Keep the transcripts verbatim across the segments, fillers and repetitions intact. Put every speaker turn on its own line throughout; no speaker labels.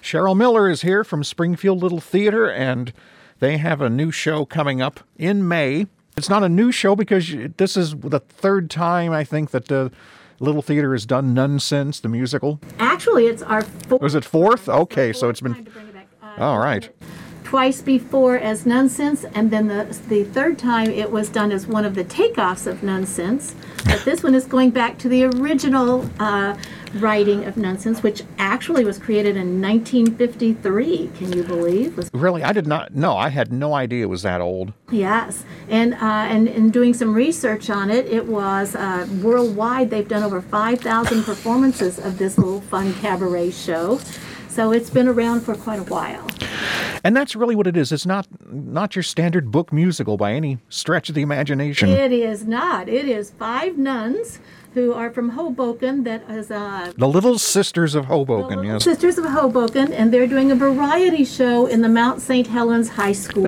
Cheryl Miller is here from Springfield Little Theater, and they have a new show coming up in May. It's not a new show because this is the third time, I think, that the Little Theater has done Nonsense, the musical.
Actually, it's our fourth.
Was it fourth? Okay, so it's been...
Time to bring it back. Uh,
all right.
Twice before as Nonsense, and then the the third time it was done as one of the takeoffs of Nonsense. But this one is going back to the original uh, writing of Nonsense, which actually was created in nineteen fifty-three. Can you believe? Was
Really? I did not know. I had no idea it was that old.
Yes, and uh, and in doing some research on it, it was uh, worldwide. They've done over five thousand performances of this little fun cabaret show. So it's been around for quite a while.
And that's really what it is. It's not not your standard book musical by any stretch of the imagination.
It is not. It is five nuns who are from Hoboken that is... Uh,
the Little Sisters of Hoboken,
the Little
yes.
Sisters of Hoboken, and they're doing a variety show in the Mount Saint Helens High School.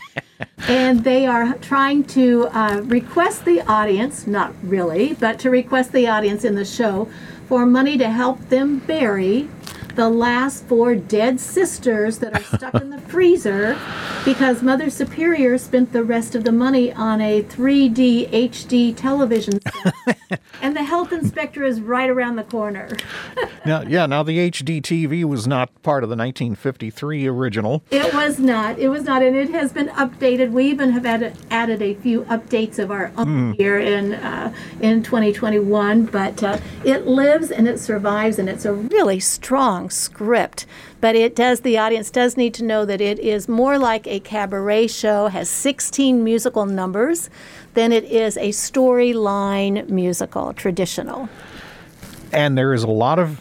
And they are trying to uh, request the audience, not really, but to request the audience in the show for money to help them bury the last four dead sisters that are stuck in the freezer because Mother Superior spent the rest of the money on a three D H D television set. And the health inspector is right around the corner.
now, yeah, now the H D T V was not part of the nineteen fifty-three original.
It was not. It was not, and it has been updated. We even have added, added a few updates of our own mm. here in uh, in twenty twenty-one, but uh, it lives and it survives, and it's a really strong script, but it does, the audience does need to know that it is more like a cabaret show, has sixteen musical numbers, than it is a storyline musical, traditional.
And there is a lot of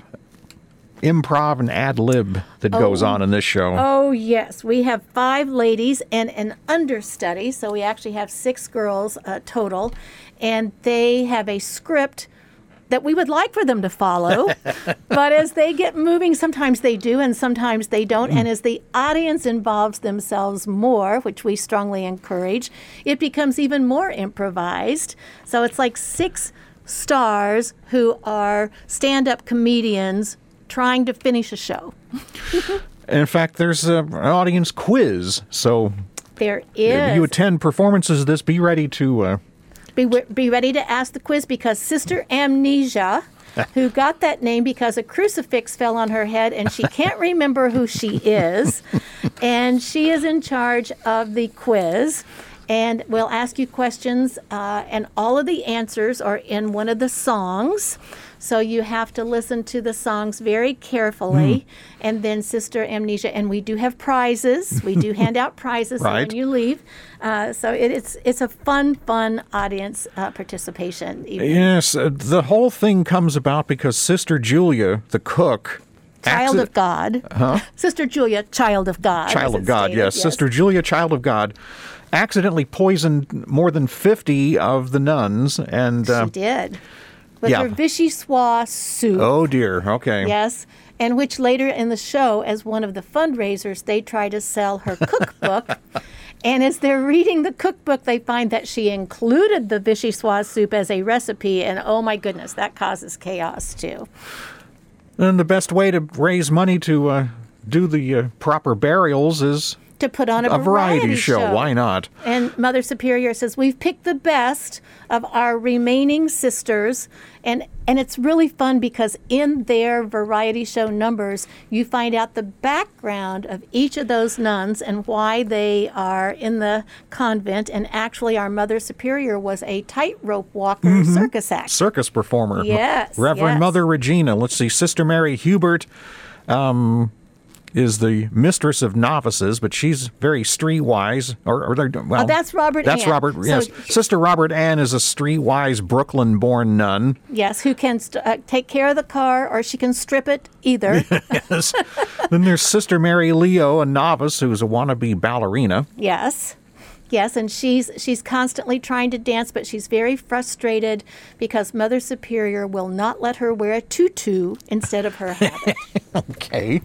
improv and ad-lib that
oh,
goes on in this show.
Oh, yes. We have five ladies and an understudy, so we actually have six girls uh, total, and they have a script that we would like for them to follow, but as they get moving, sometimes they do and sometimes they don't. And as the audience involves themselves more, which we strongly encourage, it becomes even more improvised. So it's like six stars who are stand-up comedians trying to finish a show.
In fact, there's a, an audience quiz. So
there is.
If you attend performances of this, be ready to... Uh,
Be, be ready to ask the quiz because Sister Amnesia, who got that name because a crucifix fell on her head and she can't remember who she is, and she is in charge of the quiz. And we'll ask you questions, uh, and all of the answers are in one of the songs. So you have to listen to the songs very carefully. Mm. And then Sister Amnesia, and we do have prizes. We do hand out prizes
right.
when you leave. Uh, so it, it's it's a fun, fun audience uh, participation evening.
Yes, uh, the whole thing comes about because Sister Julia, the cook,
Child
acci-
of God.
Huh?
Sister Julia, Child of God.
Child of God,
stated,
yes.
yes.
Sister Julia, Child of God, accidentally poisoned more than fifty of the nuns. And uh,
she did. With
yeah.
her vichyssoise soup.
Oh, dear. Okay.
Yes. And which later in the show, as one of the fundraisers, they try to sell her cookbook. And as they're reading the cookbook, they find that she included the vichyssoise soup as a recipe. And oh, my goodness, that causes chaos, too.
And the best way to raise money to uh, do the uh, proper burials is...
to put on a,
a variety,
variety
show.
show.
Why not?
And Mother Superior says, we've picked the best of our remaining sisters. And, and it's really fun because in their variety show numbers, you find out the background of each of those nuns and why they are in the convent. And actually, our Mother Superior was a tightrope walker mm-hmm. circus act.
Circus performer.
Yes.
Reverend
yes.
Mother Regina. Let's see, Sister Mary Hubert. Um... is the mistress of novices, but she's very streetwise. Or, or well,
oh, that's Robert
That's
Ann.
Robert, yes. So, Sister Robert Ann is a streetwise Brooklyn-born nun.
Yes, who can st- uh, take care of the car, or she can strip it, either.
Yes. Then there's Sister Mary Leo, a novice who's a wannabe ballerina.
Yes. Yes, and she's she's constantly trying to dance, but she's very frustrated because Mother Superior will not let her wear a tutu instead of her habit.
Okay.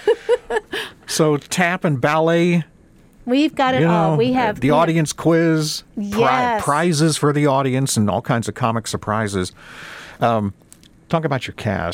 So tap and ballet.
We've got it
you know,
all. We have
the audience quiz,
yes.
pri- prizes for the audience, and all kinds of comic surprises. Um, talk about your cast.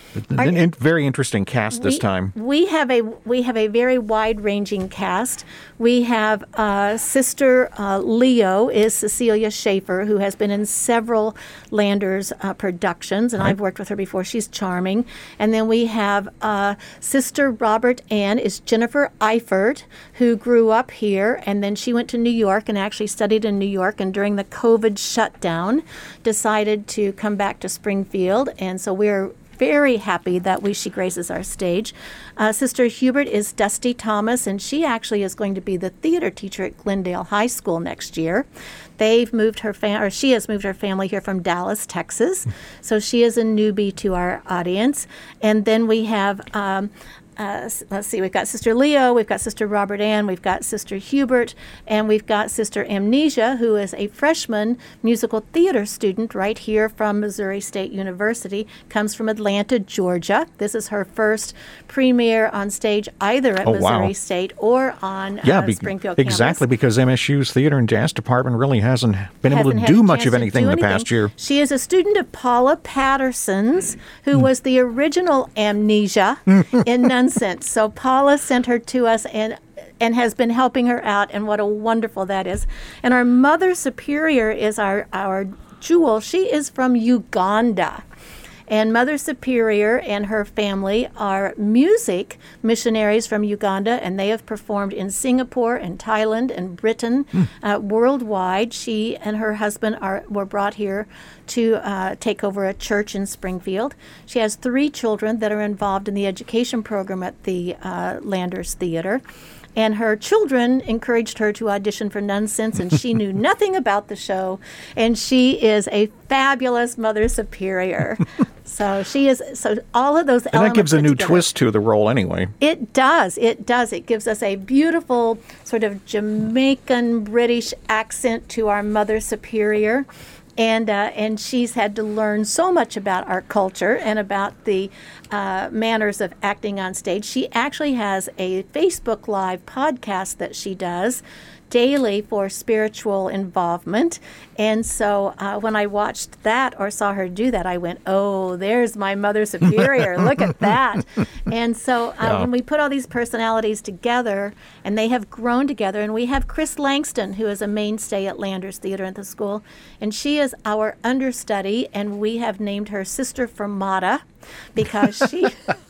An in, very interesting cast this
we,
time.
We have a we have a very wide-ranging cast. We have uh, Sister uh, Leo is Cecilia Schaefer, who has been in several Landers uh, productions, and right. I've worked with her before. She's charming. And then we have uh, Sister Robert Ann is Jennifer Eifert, who grew up here, and then she went to New York and actually studied in New York, and during the COVID shutdown, decided to come back to Springfield, and so we're very happy that we she graces our stage. Uh, Sister Hubert is Dusty Thomas, and she actually is going to be the theater teacher at Glendale High School next year. They've moved her fam- or she has moved her family here from Dallas, Texas, so she is a newbie to our audience. And then we have um, Uh, let's see, we've got Sister Leo, we've got Sister Robert Ann, we've got Sister Hubert, and we've got Sister Amnesia, who is a freshman musical theater student right here from Missouri State University, comes from Atlanta, Georgia. This is her first premiere on stage either at
oh,
Missouri
wow.
State or on
yeah,
uh,
be-
Springfield
exactly,
campus.
because M S U's theater and jazz department really hasn't been
Hasn't
able to
had
do
a
much
chance
of
to
anything
do
in the
anything.
past year.
She is a student of Paula Patterson's, who
Mm.
was the original Amnesia in Nonsense. So Paula sent her to us and and has been helping her out, and what a wonderful that is. And our Mother Superior is our, our jewel. She is from Uganda. And Mother Superior and her family are music missionaries from Uganda, and they have performed in Singapore and Thailand and Britain mm. uh, worldwide. She and her husband are were brought here to uh, take over a church in Springfield. She has three children that are involved in the education program at the uh, Landers Theater. And her children encouraged her to audition for Nonsense, and she knew nothing about the show. And she is a fabulous Mother Superior. So she is. So all of those
and
elements.
that gives a new
together.
twist to the role, anyway.
It does. It does. It gives us a beautiful sort of Jamaican British accent to our Mother Superior. And uh, and she's had to learn so much about our culture and about the uh, manners of acting on stage. She actually has a Facebook Live podcast that she does daily for spiritual involvement. And so uh, when I watched that or saw her do that, I went, oh, there's my Mother Superior. Look at that. And so uh,
yeah.
when we put all these personalities together, and they have grown together, and we have Chris Langston, who is a mainstay at Landers Theater at the school, and she is our understudy, and we have named her Sister Fermata, because she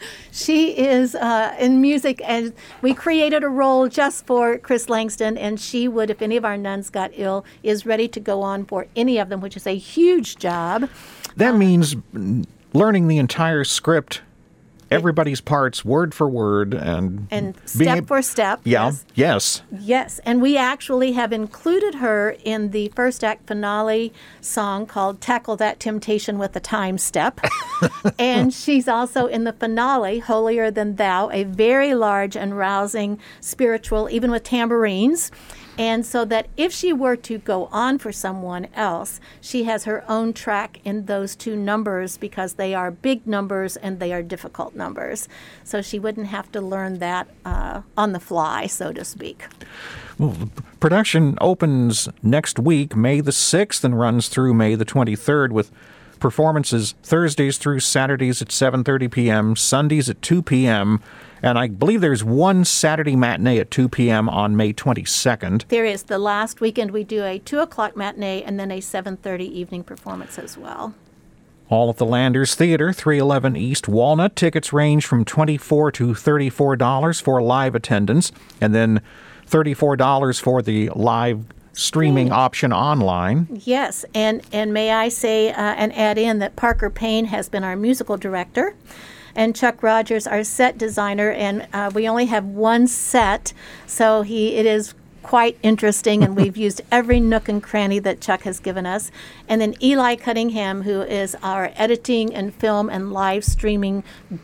she is uh, in music, and we created a role just for Chris Langston, and she would, if any of our nuns got ill, is ready to go on for any of them, which is a huge job.
That
uh,
means learning the entire script, everybody's parts, word for word, and
and
being
step
ab-
for step.
Yeah,
Yes.
yes.
Yes, and we actually have included her in the first act finale song called Tackle That Temptation with a Time Step. And she's also in the finale, Holier Than Thou, a very large and rousing spiritual, even with tambourines. And so that if she were to go on for someone else, she has her own track in those two numbers, because they are big numbers and they are difficult numbers. So she wouldn't have to learn that uh, on the fly, so to speak.
Well, the production opens next week, May the sixth, and runs through May the twenty-third, with performances Thursdays through Saturdays at seven thirty p.m., Sundays at two p.m., and I believe there's one Saturday matinee at two p.m. on May twenty-second.
There is. The last weekend we do a two o'clock matinee and then a seven thirty evening performance as well.
All at the Landers Theater, three eleven East Walnut. Tickets range from twenty-four dollars to thirty-four dollars for live attendance, and then thirty-four dollars for the live streaming option online.
Yes, and, and may I say uh, and add in that Parker Payne has been our musical director, and Chuck Rogers, our set designer, and uh, we only have one set, so he it is quite interesting, and we've used every nook and cranny that Chuck has given us. And then Eli Cunningham, who is our editing and film and live streaming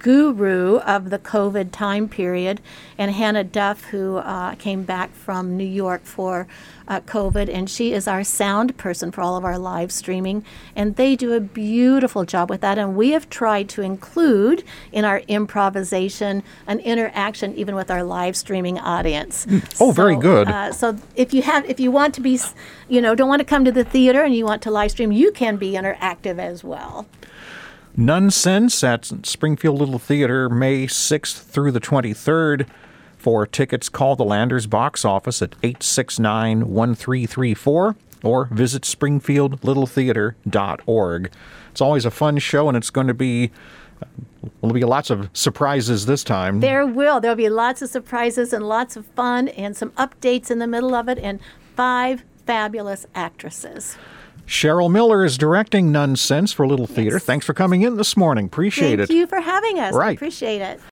guru of the COVID time period, and Hannah Duff, who uh, came back from New York for uh, COVID, and she is our sound person for all of our live streaming, and they do a beautiful job with that. And we have tried to include in our improvisation an interaction even with our live streaming audience.
Oh, very good.
Uh, so if you have, if you want to be, you know, don't want to come to the theater and you want to live stream, you can be interactive as well.
Nonsense at Springfield Little Theater, May sixth through the twenty-third. For tickets, call the Landers box office at eight six nine, one three three four or visit springfield little theater dot org. It's always a fun show, and it's going to be There'll be lots of surprises this time.
There will. There'll be lots of surprises and lots of fun and some updates in the middle of it and five fabulous actresses.
Cheryl Miller is directing Nonsense for Little Theater.
Yes.
Thanks for coming in this morning. Appreciate
Thank
it.
you for having us.
Right.
I appreciate it.